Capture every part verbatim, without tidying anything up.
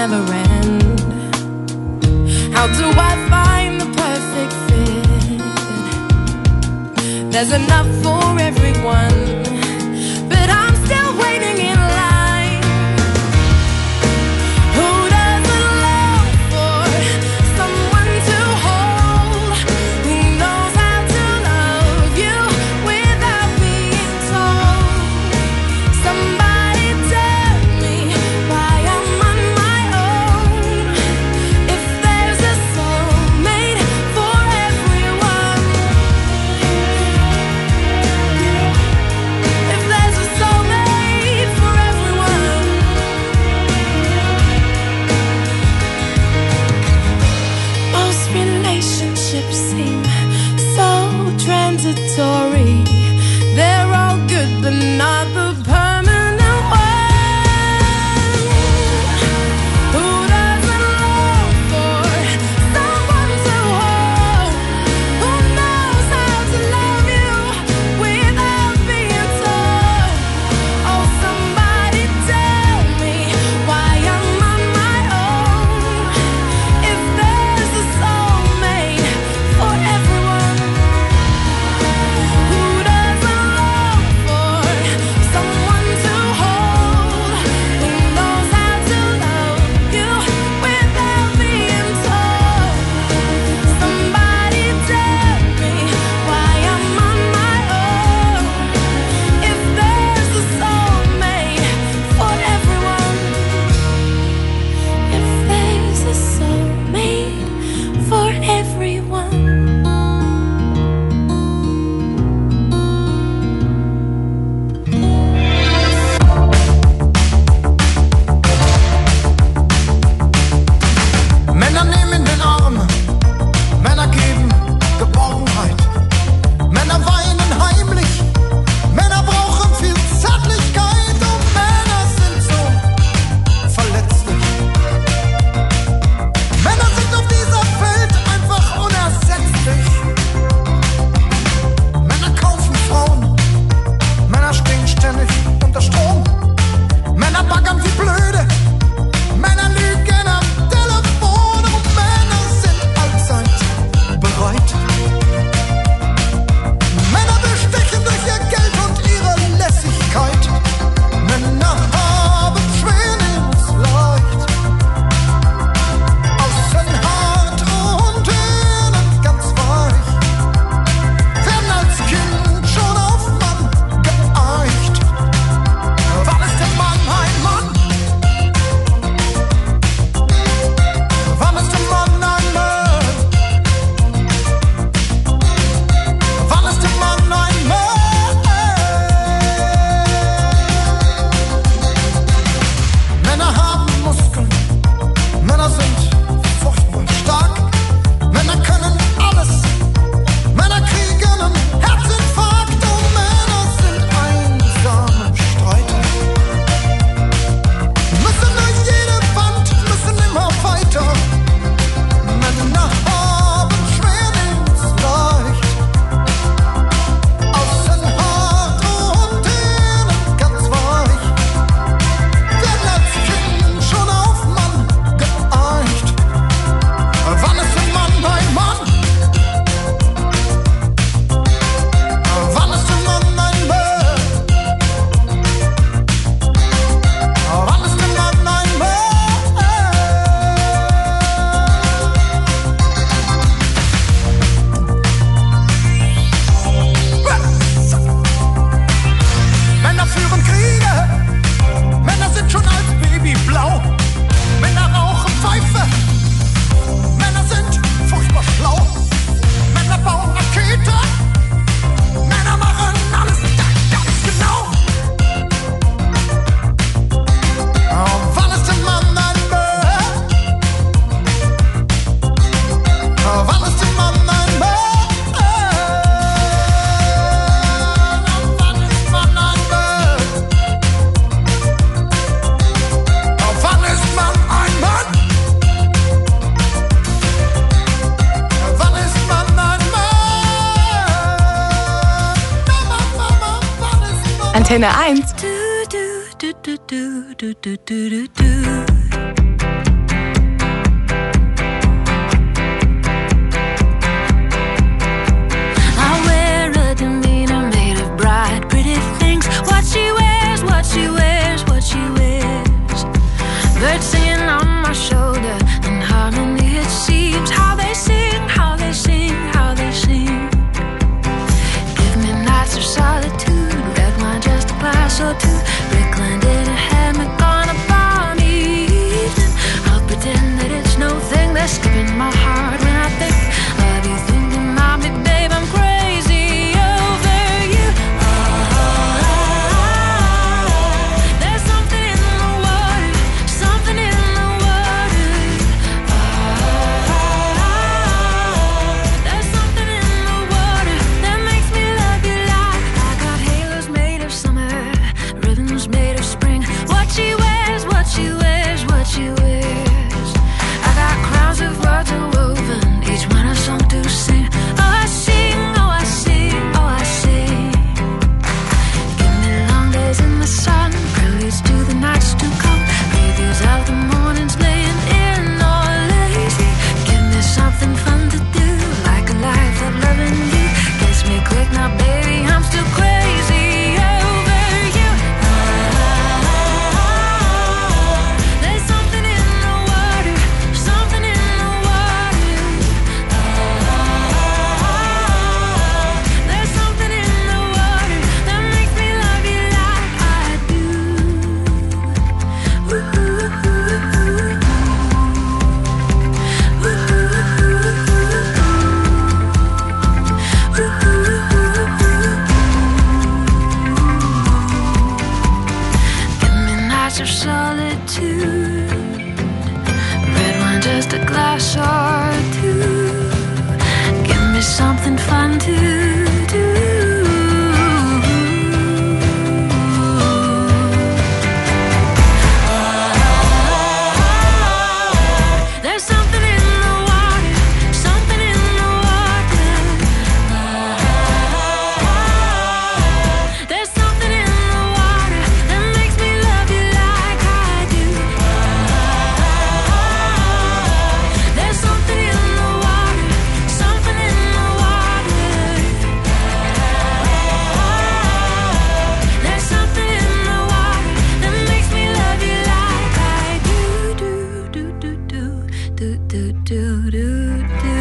never end. How do I find the perfect fit? There's enough for everyone, but I'm still waiting in line. Who doesn't long for someone to hold? Who knows how to love you without being told? Somebody tell me why I'm on my own. If there's a soulmate for everyone, if there's a soulmate for everyone. Most relationships seem so transitory. They're all good, but not the permanent one. Who doesn't long for someone to hold? Who knows how to love you without being told? Oh, somebody tell me why I'm on my own. If there's a soulmate for everyone. Who doesn't long for someone to hold? Who knows how to love you without being told? Somebody tell me why I'm on my own. If there's a soulmate for everyone. If there's a soulmate for everyone. Männer nehmen in den Arm, Männer geben Geborgenheit. Männer weinen heimlich, Männer brauchen viel Zärtlichkeit und Männer sind so verletzlich. Männer sind auf dieser Welt einfach unersetzlich. Männer kaufen Frauen, Männer stehen ständig unter Strom. Männer baggern wie blöde, Männer lügen am Telefon und Männer sind allzeit bereit. Männer bestechen durch ihr Geld und ihre Lässigkeit. Männer haben schwer, nehmen's leicht. Außen hart und innen ganz weich. Werden als Kind schon auf Mann geeicht. Wann ist der Mann ein Mann? Wann ist der Mann ein Mann? Wann ist der Mann ein Mann? Männer haben Muskeln, Männer sind furchtbar stark. Männer können alles, Männer kriegen einen Herzinfarkt und Männer sind einsame Streiter. Müssen durch jede Wand, müssen immer weiter. Männer haben schwer, nehmen's leicht. Außen hart und innen ganz weich. Werden als Kind schon auf Mann geeicht. Wann ist der Mann ein Mann? Wann ist der Mann ein Mann? Wann ist der Mann ein Mann? Männer führen Kriege, Männer sind schon als Baby blau. Männer rauchen Pfeife, Männer sind furchtbar schlau. Männer bauen Rakete, Männer machen alles ganz genau. Oh, wann ist der Mann ein Mann? Oh, wann ist der Mann ein Mann? Oh, wann ist Mann ein Mann? Oh, wann ist Mann ein Mann? Wann ist Mann ein Mann? Antenne eins. Du, du, du, du, du, du, du, du, du. There's something fun to do. There's something in the water, something in the water. There's something in the water that makes me love you like I do. There's something in the water, something in the water. There's something in the water that makes me love you like I do, do, do, do, do, do, do, do, do, do.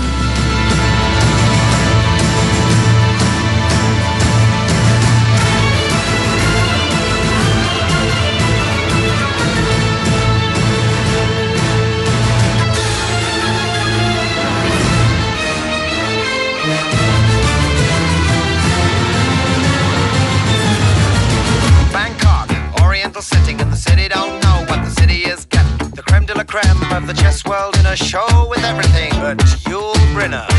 Bangkok, Oriental sitting in the city, don't know what the city is getting. The creme de la creme of the chess world in a show with everything but Yul Brynner.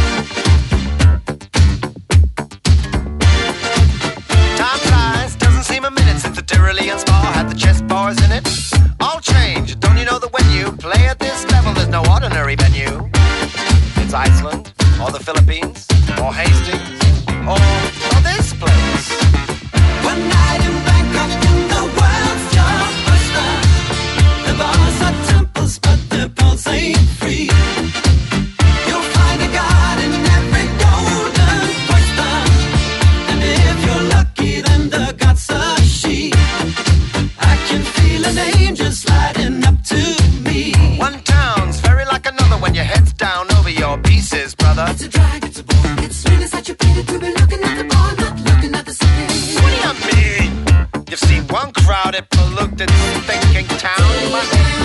Time flies, doesn't seem a minute since the Tyrolean Spa had the chess bars in it. All change, don't you know that when you play at this level, there's no ordinary venue? It's Iceland, or the Philippines, or Hastings, or, or this place. One night in Bangkok in the world's your oyster. The bars are temples, but the pulse ain't free. You'll find a god in every golden oyster. And if you're lucky, then the god's a she. I can feel an angel sliding up to me. One town's very like another when your head's down over your pieces, brother. It's a drag, it's a bore. It's really such a pity to be looking at the bar, not looking at the city. What do you mean? You've seen one crowded, polluted, thinking town, but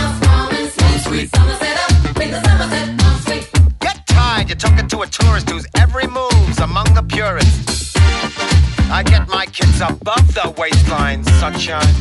get tired, you're talking to a tourist whose every move's among the purists. I get my kids above the waistline, sunshine.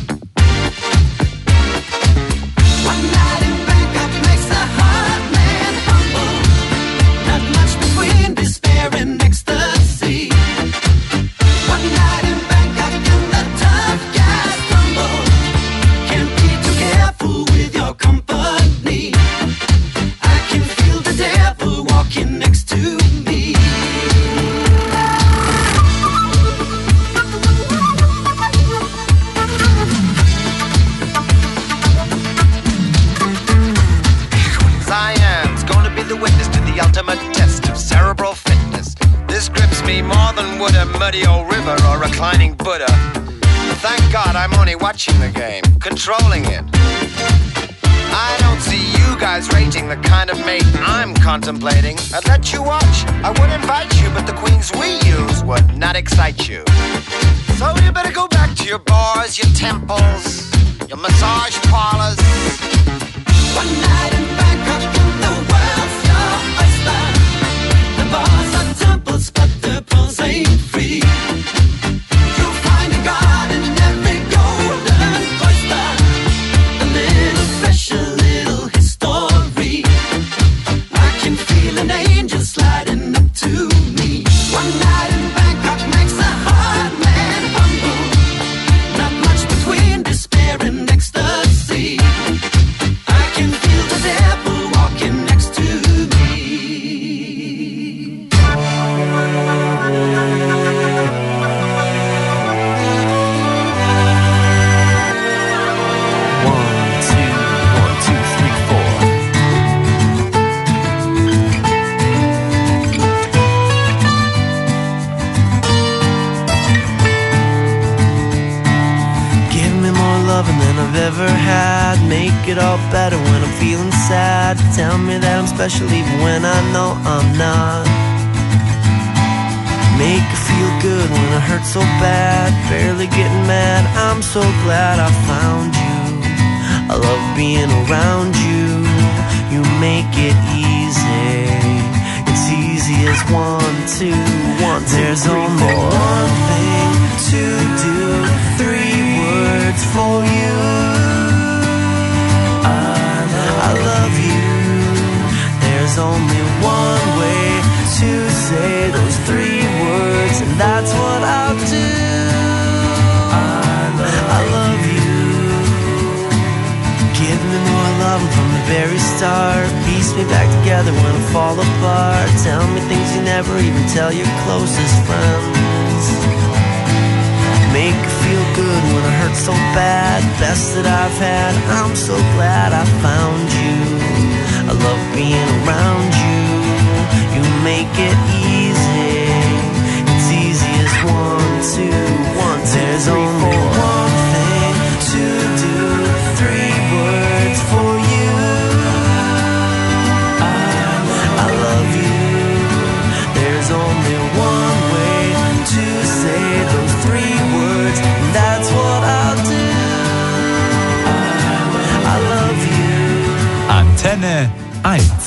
One night in Bangkok makes a hard man humble. Not much between despair and ecstasy. One night in Bangkok and the tough guys crumble. Can't be too careful with your company. I can feel the devil walking next to me. Cyan's gonna be the witness to the ultimate test of cerebral fitness. This grips me more than would a muddy old river or reclining Buddha. Thank God I'm only watching the game, controlling it. I don't see you guys rating the kind of mate I'm contemplating. I'd let you watch, I would invite you, but the queens we use would not excite you. So you better go back to your bars, your temples, your massage parlors. One night in Bangkok and the world's your oyster. The bars are temples, but the pulse ain't free. You'll find a god in every golden oyster. A little special, little history. I can feel an angel sliding up to me. One night in Bangkok makes a hard man humble. Not much between despair and ecstasy. I can feel the devil walking next to me. One, two, one, two, three, four. Give me more loving than I've ever had. Make it all better when I'm feeling sad. Tell me that I'm special even when I know I'm not. Make it feel good when I hurt so bad. Barely getting mad, I'm so glad I found you. I love being around you. You make it easy. It's easy as one, two, one, two, There's three, only four. One thing to do. Three words for you. I love, I love you. There's only one way to say say those three words, and that's what I'll do. I love you. Give me more love from the very start. Piece me back together when I fall apart. Tell me things you never even tell your closest friends. Make me feel good when I hurt so bad. Best that I've had, I'm so glad I found you. I love being around you. You make it easy. It's easy as one, two, one, two, There's three, only four. One thing to do. Three words for you. I love you. There's only one way to say those three words, and that's what I'll do. I love you. Antenne eins.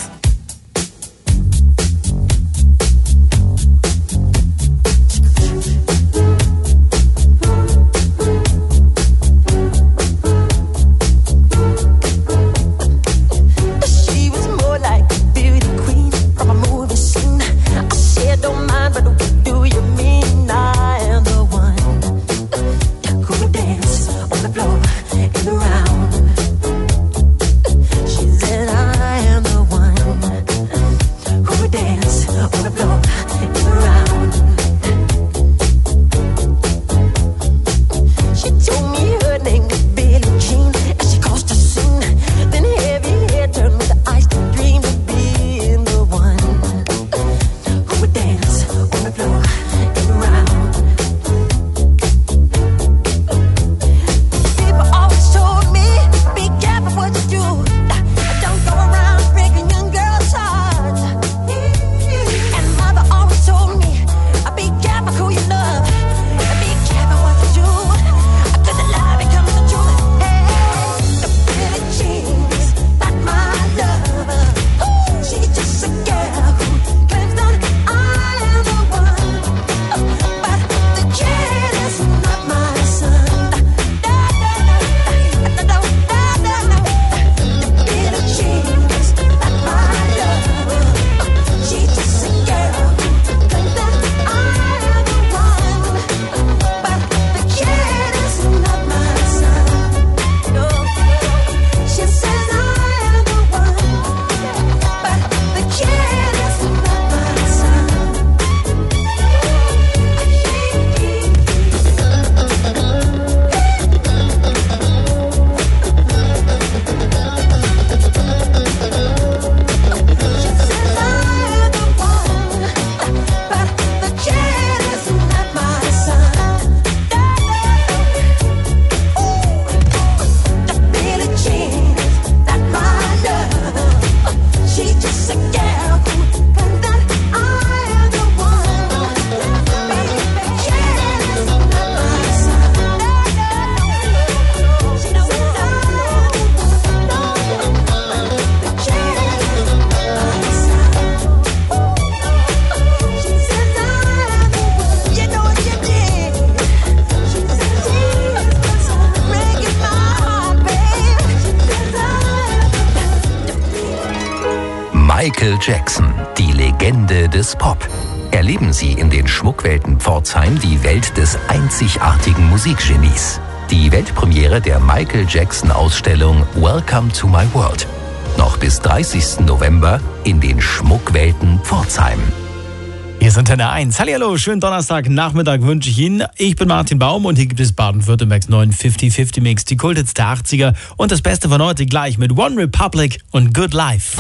Michael Jackson, die Legende des Pop. Erleben Sie in den Schmuckwelten Pforzheim die Welt des einzigartigen Musikgenies. Die Weltpremiere der Michael Jackson Ausstellung Welcome to My World. Noch bis dreißigsten November in den Schmuckwelten Pforzheim. Hier ist Antenne eins. Hallihallo, schönen Donnerstagnachmittag wünsche ich Ihnen. Ich bin Martin Baum und hier gibt es Baden-Württembergs neuen fünfzig fünfzig Mix, die Kulthits der achtziger und das Beste von heute gleich mit One Republic und Good Life.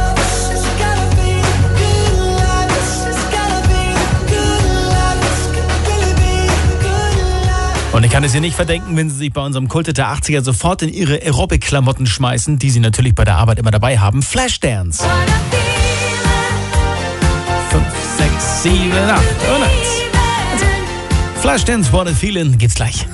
Und ich kann es ihr nicht verdenken, wenn Sie sich bei unserem Kulthit der achtziger sofort in Ihre Aerobic-Klamotten schmeißen, die Sie natürlich bei der Arbeit immer dabei haben. Flashdance. fünf, sechs, sieben, acht und eins. Flashdance, What a Feeling, geht's gleich.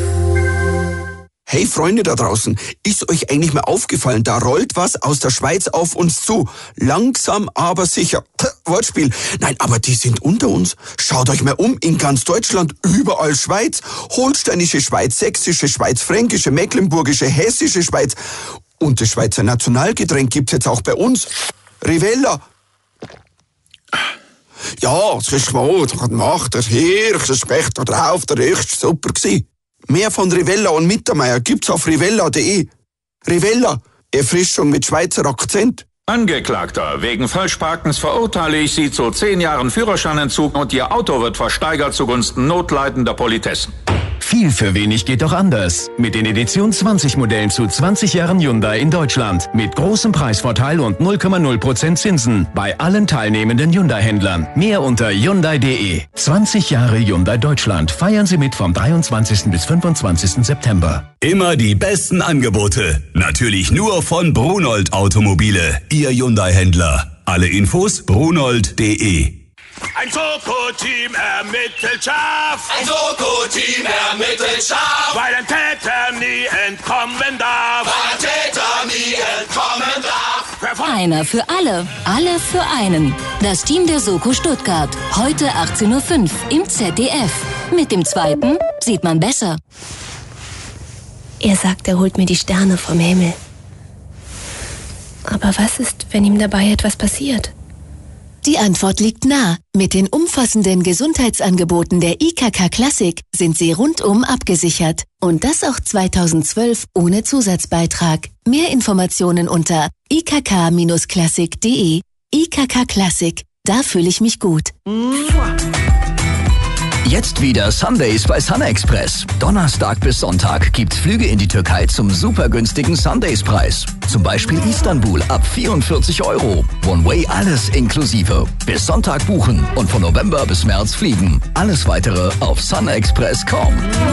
Hey Freunde da draußen, ist euch eigentlich mal aufgefallen, da rollt was aus der Schweiz auf uns zu. Langsam, aber sicher. Puh, Wortspiel. Nein, aber die sind unter uns. Schaut euch mal um, in ganz Deutschland, überall Schweiz. Holsteinische Schweiz, sächsische Schweiz, fränkische, mecklenburgische, hessische Schweiz. Und das Schweizer Nationalgetränk gibt's jetzt auch bei uns. Rivella. Ja, es ist wahr, der macht der Hirsch, der Specht da drauf, der ist super gewesen. Mehr von Rivella und Mittermeier gibt's auf rivella punkt de. Rivella, Erfrischung mit Schweizer Akzent. Angeklagter, wegen Falschparkens verurteile ich Sie zu zehn Jahren Führerscheinentzug und Ihr Auto wird versteigert zugunsten notleidender Politessen. Viel für wenig geht doch anders. Mit den Edition zwanzig Modellen zu zwanzig Jahren Hyundai in Deutschland. Mit großem Preisvorteil und null Komma null Prozent Zinsen. Bei allen teilnehmenden Hyundai-Händlern. Mehr unter hyundai punkt de. zwanzig Jahre Hyundai Deutschland. Feiern Sie mit vom dreiundzwanzigsten bis fünfundzwanzigsten September. Immer die besten Angebote. Natürlich nur von Brunold Automobile. Ihr Hyundai-Händler. Alle Infos brunold punkt de. Ein Soko-Team ermittelt scharf. Ein Soko-Team ermittelt scharf. Weil ein Täter nie entkommen darf. Weil ein Täter nie entkommen darf. Einer für alle, alle für einen. Das Team der Soko Stuttgart. Heute achtzehn Uhr fünf im Z D F. Mit dem zweiten sieht man besser. Er sagt, er holt mir die Sterne vom Himmel. Aber was ist, wenn ihm dabei etwas passiert? Die Antwort liegt nah. Mit den umfassenden Gesundheitsangeboten der I K K Classic sind Sie rundum abgesichert. Und das auch zweitausendzwölf ohne Zusatzbeitrag. Mehr Informationen unter i k k Bindestrich classic punkt de. I K K Classic. Da fühle ich mich gut. Jetzt wieder Sundays bei Sun Express. Donnerstag bis Sonntag gibt's Flüge in die Türkei zum super günstigen Sundays-Preis. Zum Beispiel Istanbul ab vierundvierzig Euro. One-Way alles inklusive. Bis Sonntag buchen und von November bis März fliegen. Alles weitere auf sunexpress punkt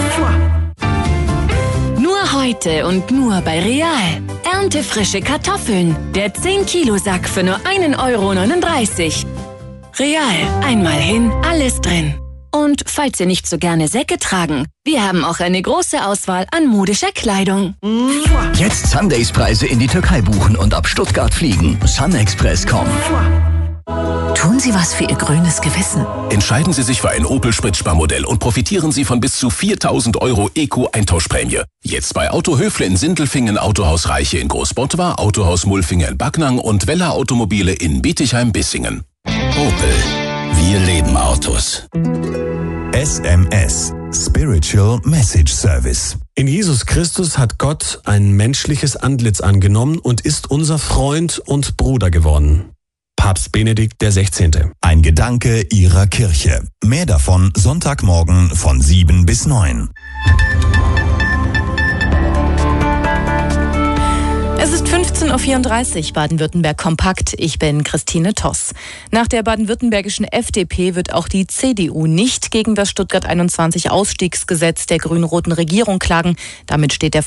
com. Nur heute und nur bei Real. Erntefrische Kartoffeln. Der zehn Kilo Sack für nur ein Euro neununddreißig. Real. Einmal hin, alles drin. Und falls Sie nicht so gerne Säcke tragen, wir haben auch eine große Auswahl an modischer Kleidung. Jetzt Sundays-Preise in die Türkei buchen und ab Stuttgart fliegen. sunexpress punkt com. Tun Sie was für Ihr grünes Gewissen. Entscheiden Sie sich für ein Opel Spritzsparmodell und profitieren Sie von bis zu viertausend Euro Eco-Eintauschprämie. Jetzt bei Auto Höfle in Sindelfingen, Autohaus Reiche in Großbottwar, Autohaus Mulfinger in Backnang und Weller Automobile in Bietigheim-Bissingen. Opel. Wir leben Autos. S M S, Spiritual Message Service. In Jesus Christus hat Gott ein menschliches Antlitz angenommen und ist unser Freund und Bruder geworden. Papst Benedikt der Sechzehnte. Ein Gedanke Ihrer Kirche. Mehr davon Sonntagmorgen von sieben bis neun. Es ist fünfzehn Uhr vierunddreißig, Baden-Württemberg kompakt. Ich bin Christine Toss. Nach der baden-württembergischen F D P wird auch die C D U nicht gegen das Stuttgart einundzwanzig Ausstiegsgesetz der grün-roten Regierung klagen. Damit steht der